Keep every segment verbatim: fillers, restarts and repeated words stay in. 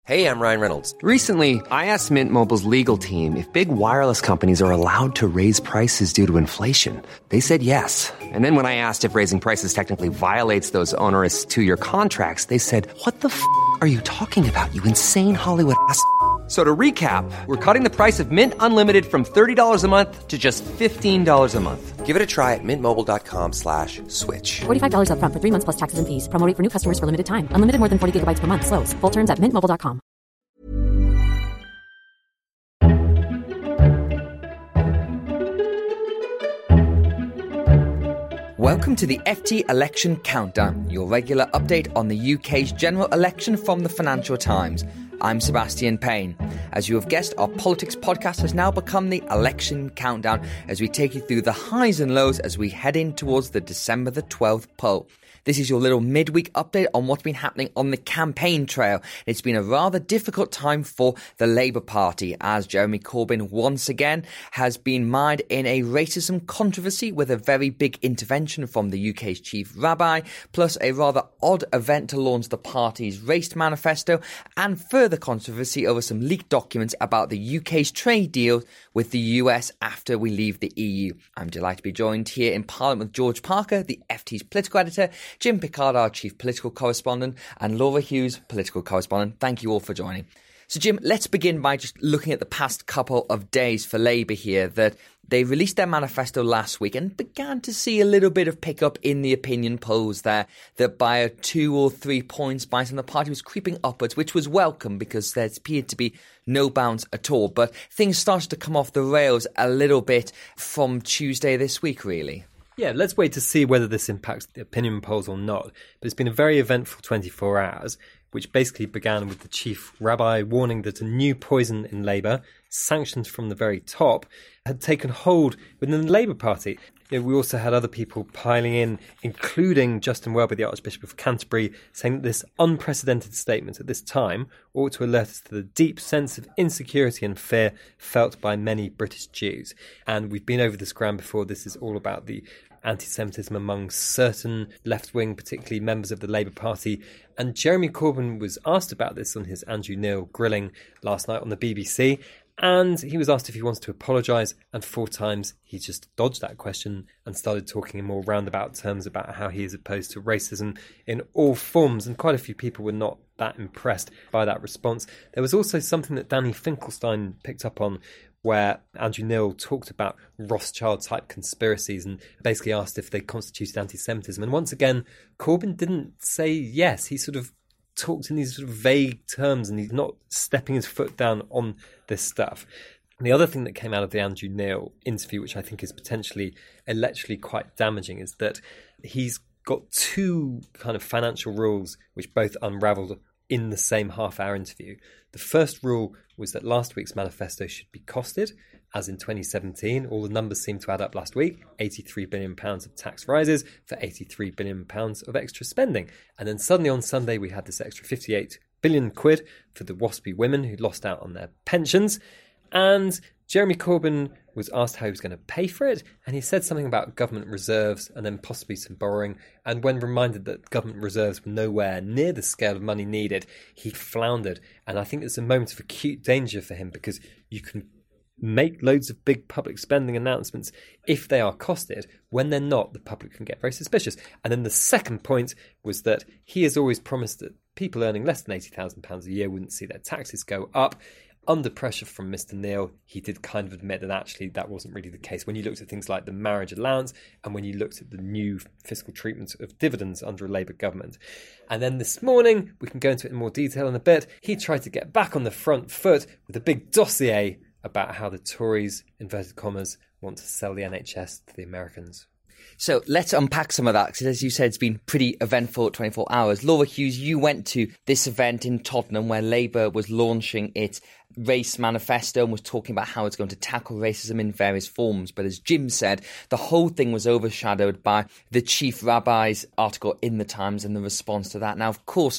Hey, I'm Ryan Reynolds. Recently, I asked Mint Mobile's legal team if big wireless companies are allowed to raise prices due to inflation. They said yes. And then when I asked if raising prices technically violates those onerous two-year contracts, they said, what the f*** are you talking about, you insane Hollywood ass f- So to recap, we're cutting the price of Mint Unlimited from thirty dollars a month to just fifteen dollars a month. Give it a try at mintmobile.com slash switch. forty-five dollars up front for three months plus taxes and fees. Promo rate for new customers for limited time. Unlimited more than forty gigabytes per month. Slows full terms at mint mobile dot com. Welcome to the F T Election Countdown, your regular update on the U K's general election from the Financial Times. I'm Sebastian Payne. As you have guessed, our politics podcast has now become the Election Countdown as we take you through the highs and lows as we head in towards the December the twelfth poll. This is your little midweek update on what's been happening on the campaign trail. It's been a rather difficult time for the Labour Party as Jeremy Corbyn once again has been mired in a racism controversy with a very big intervention from the U K's chief rabbi, plus a rather odd event to launch the party's race manifesto, and further controversy over some leaked documents about the U K's trade deal with the U S after we leave the E U. I'm delighted to be joined here in Parliament with George Parker, the F T's political editor, Jim Pickard, our chief political correspondent, and Laura Hughes, political correspondent. Thank you all for joining. So, Jim, let's begin by just looking at the past couple of days for Labour here, that they released their manifesto last week and began to see a little bit of pickup in the opinion polls there, that by a two or three points by some, the party was creeping upwards, which was welcome because there appeared to be no bounce at all. But things started to come off the rails a little bit from Tuesday this week, really. Yeah, let's wait to see whether this impacts the opinion polls or not. But it's been a very eventful twenty-four hours, which basically began with the chief rabbi warning that a new poison in Labour, sanctions from the very top, had taken hold within the Labour Party. You know, we also had other people piling in, including Justin Welby, the Archbishop of Canterbury, saying that this unprecedented statement at this time ought to alert us to the deep sense of insecurity and fear felt by many British Jews. And we've been over this ground before. This is all about the anti-Semitism among certain left-wing, particularly members of the Labour Party. And Jeremy Corbyn was asked about this on his Andrew Neil grilling last night on the B B C. And he was asked if he wants to apologise, and four times he just dodged that question and started talking in more roundabout terms about how he is opposed to racism in all forms. And quite a few people were not that impressed by that response. There was also something that Danny Finkelstein picked up on, where Andrew Neil talked about Rothschild-type conspiracies and basically asked if they constituted anti-Semitism. And once again, Corbyn didn't say yes. He sort of talked in these sort of vague terms, and he's not stepping his foot down on this stuff. And the other thing that came out of the Andrew Neil interview, which I think is potentially electorally quite damaging, is that he's got two kind of financial rules which both unravelled in the same half-hour interview. The first rule was that last week's manifesto should be costed, as in twenty seventeen. All the numbers seem to add up last week. eighty-three billion pounds of tax rises for eighty-three billion pounds of extra spending. And then suddenly on Sunday we had this extra fifty-eight billion quid for the waspy women who lost out on their pensions. And Jeremy Corbyn was asked how he was going to pay for it, and he said something about government reserves and then possibly some borrowing. And when reminded that government reserves were nowhere near the scale of money needed, he floundered. And I think it's a moment of acute danger for him, because you can make loads of big public spending announcements if they are costed. When they're not, the public can get very suspicious. And then the second point was that he has always promised that people earning less than eighty thousand pounds a year wouldn't see their taxes go up. Under pressure from Mister Neil, he did kind of admit that actually that wasn't really the case when you looked at things like the marriage allowance and when you looked at the new fiscal treatment of dividends under a Labour government. And then this morning, we can go into it in more detail in a bit, he tried to get back on the front foot with a big dossier about how the Tories, inverted commas, want to sell the N H S to the Americans. So let's unpack some of that, because as you said, it's been pretty eventful twenty-four hours. Laura Hughes, you went to this event in Tottenham where Labour was launching its race manifesto and was talking about how it's going to tackle racism in various forms. But as Jim said, the whole thing was overshadowed by the chief rabbi's article in the Times and the response to that. Now, of course,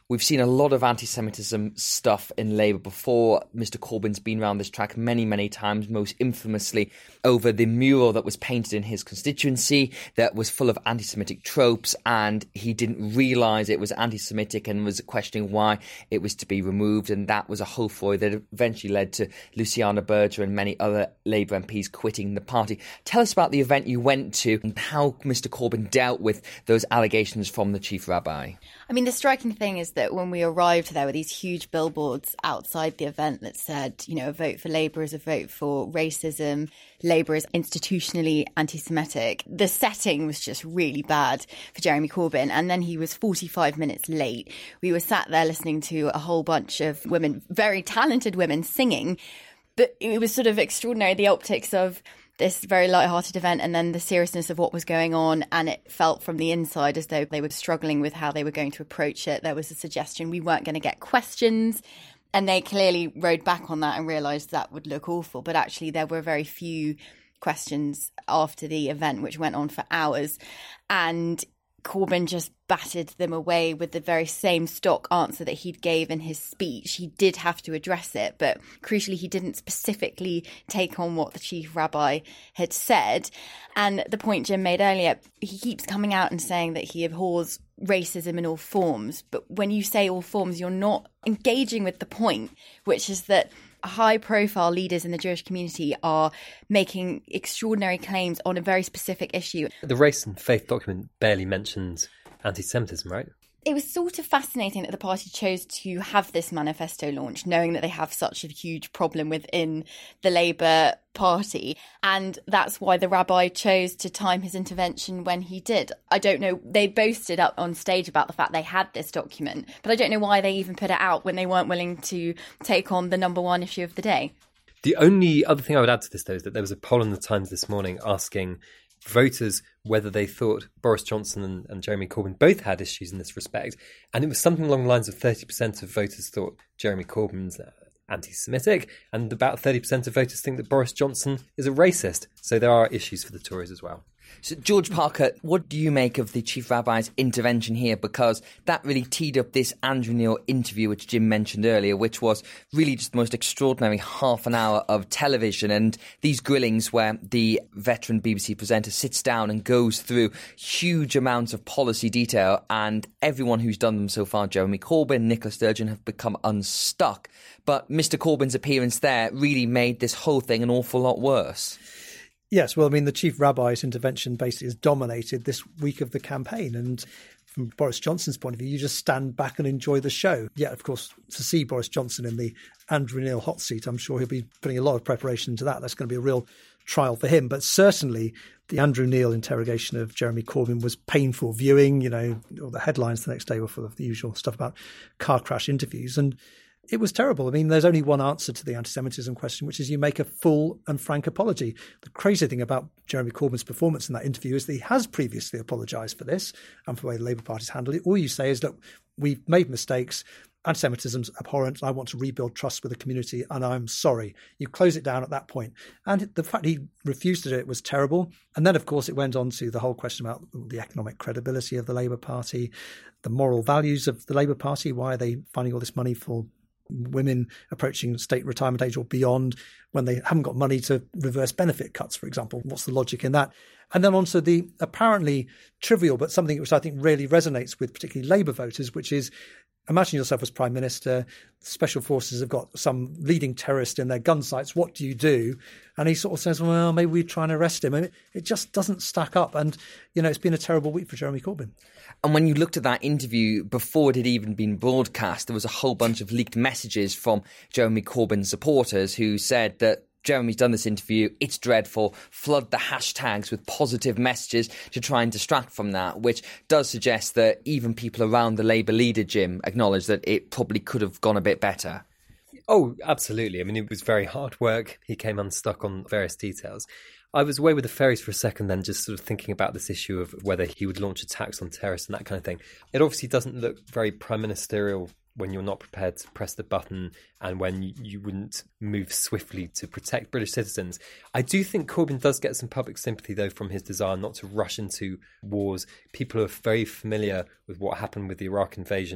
We've seen a lot of anti-Semitism stuff in Labour before. Mister Corbyn's been around this track many, many times, most infamously over the mural that was painted in his constituency that was full of anti-Semitic tropes, and he didn't realise it was anti-Semitic and was questioning why it was to be removed, and that was a whole foray that eventually led to Luciana Berger and many other Labour M Ps quitting the party. Tell us about the event you went to and how Mister Corbyn dealt with those allegations from the Chief Rabbi. I mean, the striking thing is that when we arrived, there were these huge billboards outside the event that said, you know, a vote for Labour is a vote for racism. Labour is institutionally anti-Semitic. The setting was just really bad for Jeremy Corbyn. And then he was forty-five minutes late. We were sat there listening to a whole bunch of women, very talented women, singing. But it was sort of extraordinary, the optics of this very light-hearted event and then the seriousness of what was going on, and it felt from the inside as though they were struggling with how they were going to approach it. There was a suggestion we weren't going to get questions, and they clearly rode back on that and realised that would look awful. But actually there were very few questions after the event, which went on for hours, and Corbyn just battered them away with the very same stock answer that he'd gave in his speech. He did have to address it, but crucially he didn't specifically take on what the Chief Rabbi had said. And the point Jim made earlier, he keeps coming out and saying that he abhors racism in all forms. But when you say all forms, you're not engaging with the point, which is that high-profile leaders in the Jewish community are making extraordinary claims on a very specific issue. The Race and Faith document barely mentions anti-Semitism, right? It was sort of fascinating that the party chose to have this manifesto launch, knowing that they have such a huge problem within the Labour Party. And that's why the rabbi chose to time his intervention when he did. I don't know. They boasted up on stage about the fact they had this document, but I don't know why they even put it out when they weren't willing to take on the number one issue of the day. The only other thing I would add to this, though, is that there was a poll in the Times this morning asking voters whether they thought Boris Johnson and, and Jeremy Corbyn both had issues in this respect. And it was something along the lines of thirty percent of voters thought Jeremy Corbyn's uh, anti-Semitic, and about thirty percent of voters think that Boris Johnson is a racist. So there are issues for the Tories as well. So, George Parker, what do you make of the Chief Rabbi's intervention here? Because that really teed up this Andrew Neil interview, which Jim mentioned earlier, which was really just the most extraordinary half an hour of television. And these grillings where the veteran B B C presenter sits down and goes through huge amounts of policy detail, and everyone who's done them so far, Jeremy Corbyn, Nicola Sturgeon, have become unstuck. But Mister Corbyn's appearance there really made this whole thing an awful lot worse. Yes, well, I mean, the Chief Rabbi's intervention basically has dominated this week of the campaign. And from Boris Johnson's point of view, you just stand back and enjoy the show. Yeah, of course, to see Boris Johnson in the Andrew Neil hot seat, I'm sure he'll be putting a lot of preparation into that. That's going to be a real trial for him. But certainly the Andrew Neil interrogation of Jeremy Corbyn was painful viewing. You know, all the headlines the next day were full of the usual stuff about car crash interviews. And it was terrible. I mean, there's only one answer to the anti-Semitism question, which is you make a full and frank apology. The crazy thing about Jeremy Corbyn's performance in that interview is that he has previously apologised for this and for the way the Labour Party's handled it. All you say is, look, we've made mistakes. Anti-Semitism's abhorrent. I want to rebuild trust with the community, and I'm sorry. You close it down at that point. And the fact he refused to do it was terrible. And then, of course, it went on to the whole question about the economic credibility of the Labour Party, the moral values of the Labour Party. Why are they finding all this money for women approaching state retirement age or beyond when they haven't got money to reverse benefit cuts, for example? What's the logic in that? And then on to the apparently trivial, but something which I think really resonates with particularly Labour voters, which is, imagine yourself as Prime Minister, Special Forces have got some leading terrorist in their gun sites. What do you do? And he sort of says, well, maybe we try and arrest him. I mean, it just doesn't stack up. And, you know, it's been a terrible week for Jeremy Corbyn. And when you looked at that interview, before it had even been broadcast, there was a whole bunch of leaked messages from Jeremy Corbyn supporters who said that Jeremy's done this interview, it's dreadful, flood the hashtags with positive messages to try and distract from that, which does suggest that even people around the Labour leader, Jim, acknowledge that it probably could have gone a bit better. Oh, absolutely. I mean, it was very hard work. He came unstuck on various details. I was away with the fairies for a second then, just sort of thinking about this issue of whether he would launch attacks on terrorists and that kind of thing. It obviously doesn't look very prime ministerial when you're not prepared to press the button and when you, you wouldn't move swiftly to protect British citizens. I do think Corbyn does get some public sympathy, though, from his desire not to rush into wars. People are very familiar with what happened with the Iraq invasion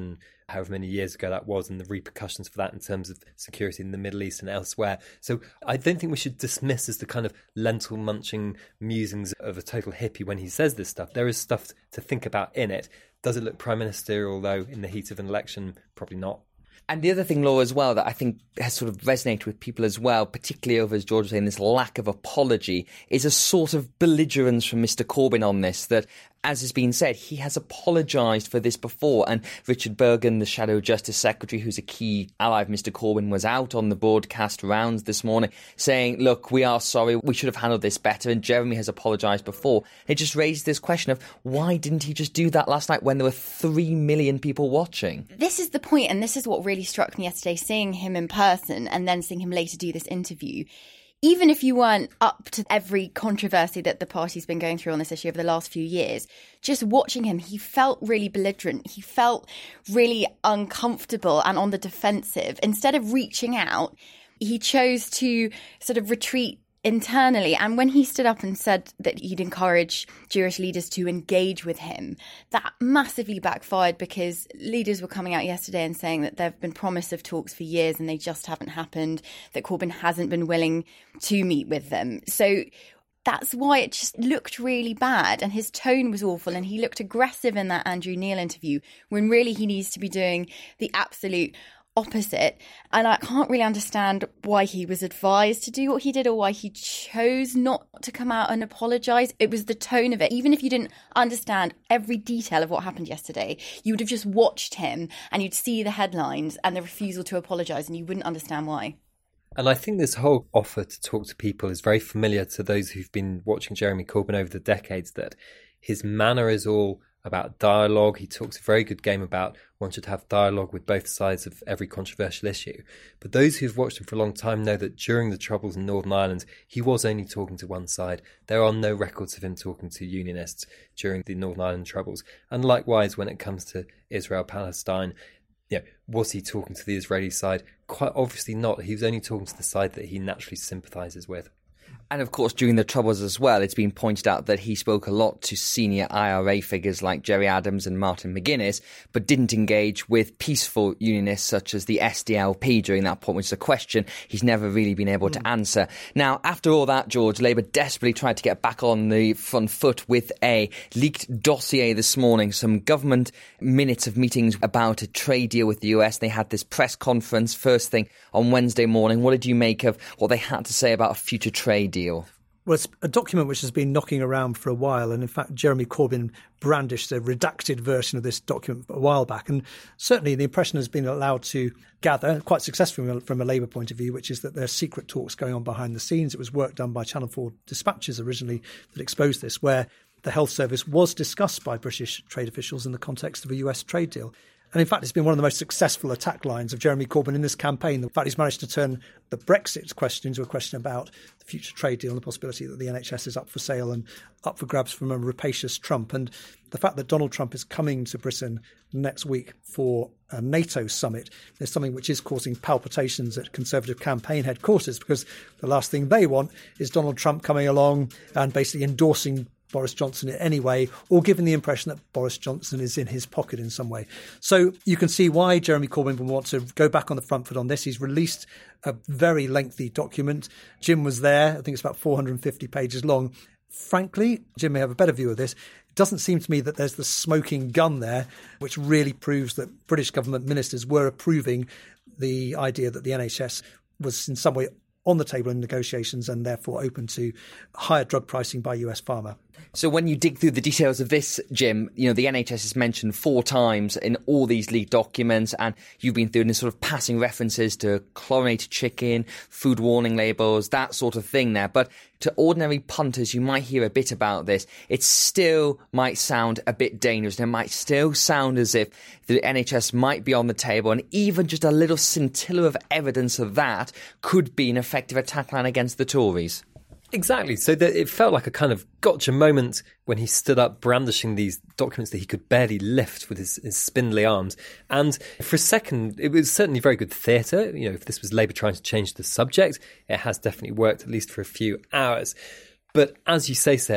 however many years ago that was, and the repercussions for that in terms of security in the Middle East and elsewhere. So I don't think we should dismiss as the kind of lentil-munching musings of a total hippie when he says this stuff. There is stuff to think about in it. Does it look prime ministerial, though, in the heat of an election? Probably not. And the other thing, Laura, as well, that I think has sort of resonated with people as well, particularly over, as George was saying, this lack of apology, is a sort of belligerence from Mister Corbyn on this, that, as has been said, he has apologised for this before. And Richard Bergen, the Shadow Justice Secretary, who's a key ally of Mister Corbyn, was out on the broadcast rounds this morning saying, look, we are sorry, we should have handled this better. And Jeremy has apologised before. It just raised this question of why didn't he just do that last night when there were three million people watching? This is the point, and this is what really struck me yesterday, seeing him in person and then seeing him later do this interview. Even if you weren't up to every controversy that the party's been going through on this issue over the last few years, just watching him, he felt really belligerent. He felt really uncomfortable and on the defensive. Instead of reaching out, he chose to sort of retreat internally. And when he stood up and said that he'd encourage Jewish leaders to engage with him, that massively backfired, because leaders were coming out yesterday and saying that there have been promise of talks for years and they just haven't happened, that Corbyn hasn't been willing to meet with them. So that's why it just looked really bad, and his tone was awful, and he looked aggressive in that Andrew Neil interview when really he needs to be doing the absolute opposite. And I can't really understand why he was advised to do what he did, or why he chose not to come out and apologise. It was the tone of it. Even if you didn't understand every detail of what happened yesterday, you would have just watched him and you'd see the headlines and the refusal to apologise, and you wouldn't understand why. And I think this whole offer to talk to people is very familiar to those who've been watching Jeremy Corbyn over the decades, that his manner is all about dialogue. He talks a very good game about one should have dialogue with both sides of every controversial issue. But those who've watched him for a long time know that during the Troubles in Northern Ireland, he was only talking to one side. There are no records of him talking to unionists during the Northern Ireland Troubles. And likewise, when it comes to Israel-Palestine, you know, was he talking to the Israeli side? Quite obviously not. He was only talking to the side that he naturally sympathises with. And of course, during the Troubles as well, it's been pointed out that he spoke a lot to senior I R A figures like Gerry Adams and Martin McGuinness, but didn't engage with peaceful unionists such as the S D L P during that point, which is a question he's never really been able to answer. Now, after all that, George, Labour desperately tried to get back on the front foot with a leaked dossier this morning, some government minutes of meetings about a trade deal with the U S. They had this press conference first thing on Wednesday morning. What did you make of what they had to say about a future trade deal? Deal. Well, it's a document which has been knocking around for a while, and in fact Jeremy Corbyn brandished a redacted version of this document a while back, and certainly the impression has been allowed to gather, quite successfully from a Labour point of view, which is that there are secret talks going on behind the scenes. It was work done by Channel four Dispatches originally that exposed this, where the health service was discussed by British trade officials in the context of a U S trade deal. And in fact, it's been one of the most successful attack lines of Jeremy Corbyn in this campaign. In fact, he's managed to turn the Brexit question into a question about the future trade deal and the possibility that the N H S is up for sale and up for grabs from a rapacious Trump. And the fact that Donald Trump is coming to Britain next week for a NATO summit is something which is causing palpitations at Conservative campaign headquarters, because the last thing they want is Donald Trump coming along and basically endorsing Boris Johnson in any way, or giving the impression that Boris Johnson is in his pocket in some way. So you can see why Jeremy Corbyn would want to go back on the front foot on this. He's released a very lengthy document. Jim was there. I think it's about four hundred fifty pages long. Frankly, Jim may have a better view of this. It doesn't seem to me that there's the smoking gun there, which really proves that British government ministers were approving the idea that the N H S was in some way on the table in negotiations and therefore open to higher drug pricing by U S pharma. So when you dig through the details of this, Jim, you know, the N H S is mentioned four times in all these leaked documents, and you've been through sort of passing references to chlorinated chicken, food warning labels, that sort of thing there. But to ordinary punters, you might hear a bit about this. It still might sound a bit dangerous, and it might still sound as if the N H S might be on the table, and even just a little scintilla of evidence of that could be an effective attack line against the Tories. Exactly. So that it felt like a kind of gotcha moment when he stood up brandishing these documents that he could barely lift with his, his spindly arms. And for a second, it was certainly very good theatre. You know, if this was Labour trying to change the subject, it has definitely worked, at least for a few hours. But as you say, Seb,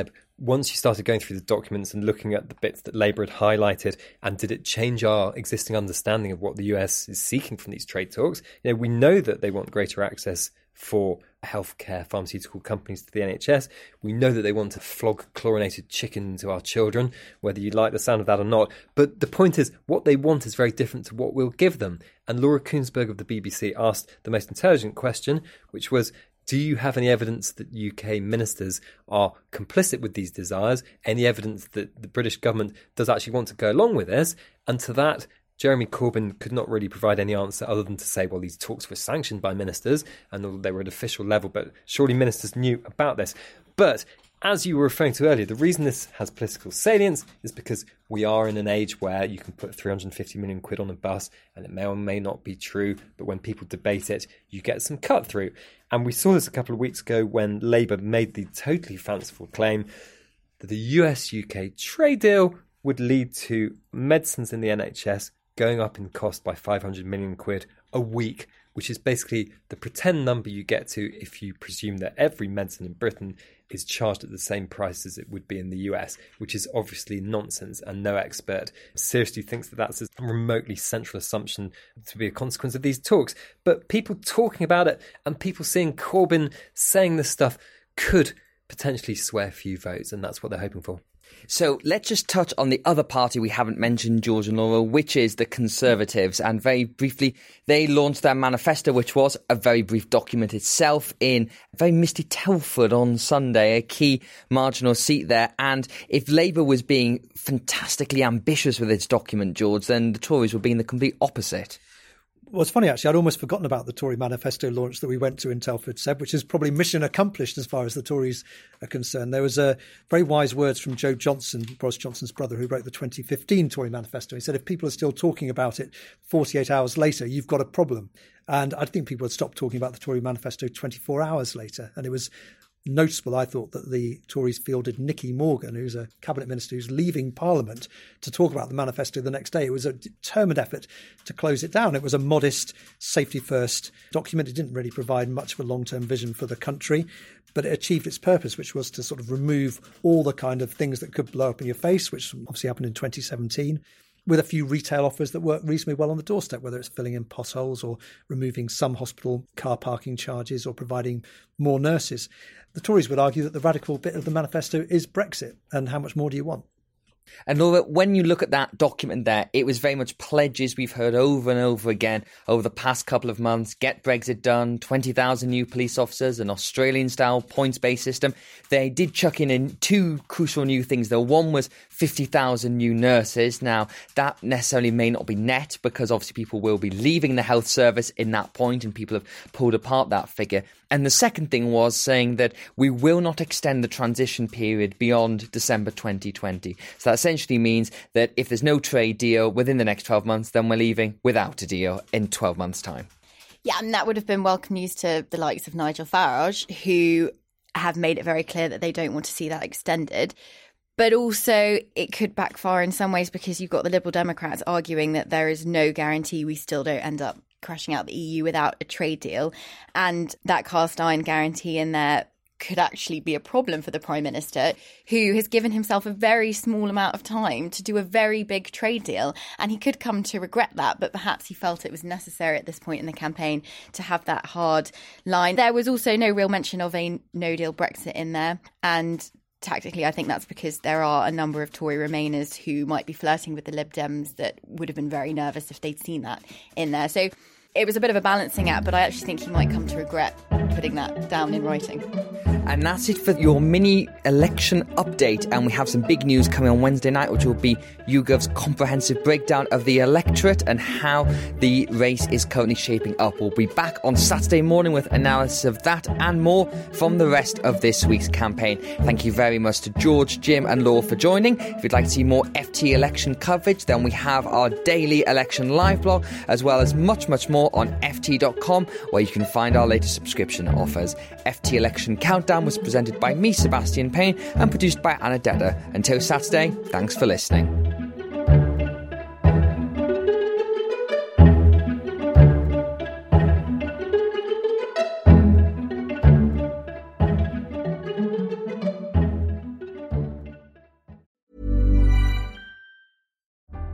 once you started going through the documents and looking at the bits that Labour had highlighted, and did it change our existing understanding of what the U S is seeking from these trade talks? You know, we know that they want greater access for healthcare pharmaceutical companies to the N H S. We know that they want to flog chlorinated chicken to our children, whether you like the sound of that or not. But the point is, what they want is very different to what we'll give them. And Laura Kuenssberg of the B B C asked the most intelligent question, which was, do you have any evidence that U K ministers are complicit with these desires? Any evidence that the British government does actually want to go along with this? And to that, Jeremy Corbyn could not really provide any answer other than to say, well, these talks were sanctioned by ministers and they were at official level, but surely ministers knew about this. But as you were referring to earlier, the reason this has political salience is because we are in an age where you can put three hundred fifty million quid on a bus and it may or may not be true, but when people debate it, you get some cut through. And we saw this a couple of weeks ago when Labour made the totally fanciful claim that the U S U K trade deal would lead to medicines in the N H S going up in cost by five hundred million quid a week, which is basically the pretend number you get to if you presume that every medicine in Britain is charged at the same price as it would be in the U S, which is obviously nonsense, and no expert seriously thinks that that's a remotely central assumption to be a consequence of these talks. But people talking about it and people seeing Corbyn saying this stuff could potentially sway a few votes, and that's what they're hoping for. So let's just touch on the other party we haven't mentioned, George and Laura, which is the Conservatives. And very briefly, they launched their manifesto, which was a very brief document itself, in very misty Telford on Sunday, a key marginal seat there. And if Labour was being fantastically ambitious with its document, George, then the Tories were being the complete opposite. Well, it's funny, actually. I'd almost forgotten about the Tory manifesto launch that we went to in Telford, Seb, which is probably mission accomplished as far as the Tories are concerned. There was uh, very wise words from Joe Johnson, Boris Johnson's brother, who wrote the twenty fifteen Tory manifesto. He said, if people are still talking about it forty-eight hours later, you've got a problem. And I think people had stopped talking about the Tory manifesto twenty-four hours later. And it was noticeable, I thought, that the Tories fielded Nicky Morgan, who's a cabinet minister who's leaving Parliament, to talk about the manifesto the next day. It was a determined effort to close it down. It was a modest, safety-first document. It didn't really provide much of a long-term vision for the country, but it achieved its purpose, which was to sort of remove all the kind of things that could blow up in your face, which obviously happened in twenty seventeen. With a few retail offers that work reasonably well on the doorstep, whether it's filling in potholes or removing some hospital car parking charges or providing more nurses. The Tories would argue that the radical bit of the manifesto is Brexit, and how much more do you want? And Laura, when you look at that document there, it was very much pledges we've heard over and over again over the past couple of months. Get Brexit done, twenty thousand new police officers, an Australian-style points-based system. They did chuck in, in two crucial new things, though. One was fifty thousand new nurses. Now, that necessarily may not be net, because obviously people will be leaving the health service in that point, and people have pulled apart that figure. And the second thing was saying that we will not extend the transition period beyond December twenty twenty. So that essentially means that if there's no trade deal within the next twelve months, then we're leaving without a deal in twelve months' time. Yeah, and that would have been welcome news to the likes of Nigel Farage, who have made it very clear that they don't want to see that extended. But also it could backfire in some ways, because you've got the Liberal Democrats arguing that there is no guarantee we still don't end up crashing out the E U without a trade deal. And that cast iron guarantee in there could actually be a problem for the Prime Minister, who has given himself a very small amount of time to do a very big trade deal. And he could come to regret that, but perhaps he felt it was necessary at this point in the campaign to have that hard line. There was also no real mention of a no-deal Brexit in there. And tactically, I think that's because there are a number of Tory Remainers who might be flirting with the Lib Dems that would have been very nervous if they'd seen that in there. So it was a bit of a balancing act, but I actually think he might come to regret putting that down in writing. And that's it for your mini election update. And we have some big news coming on Wednesday night, which will be YouGov's comprehensive breakdown of the electorate and how the race is currently shaping up. We'll be back on Saturday morning with analysis of that and more from the rest of this week's campaign. Thank you very much to George, Jim and Laura for joining. If you'd like to see more F T election coverage, then we have our daily election live blog, as well as much, much more on F T dot com, where you can find our latest subscription offers. F T Election Countdown was presented by me, Sebastian Payne, and produced by Anna Dedder. Until Saturday, thanks for listening.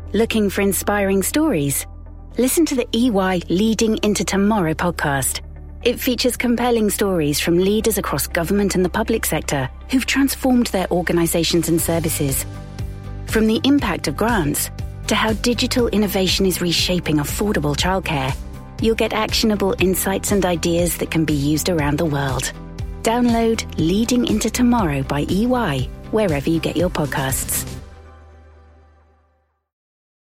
Looking for inspiring stories? Listen to the E Y Leading into Tomorrow podcast. It features compelling stories from leaders across government and the public sector who've transformed their organisations and services. From the impact of grants to how digital innovation is reshaping affordable childcare, you'll get actionable insights and ideas that can be used around the world. Download Leading into Tomorrow by E Y wherever you get your podcasts.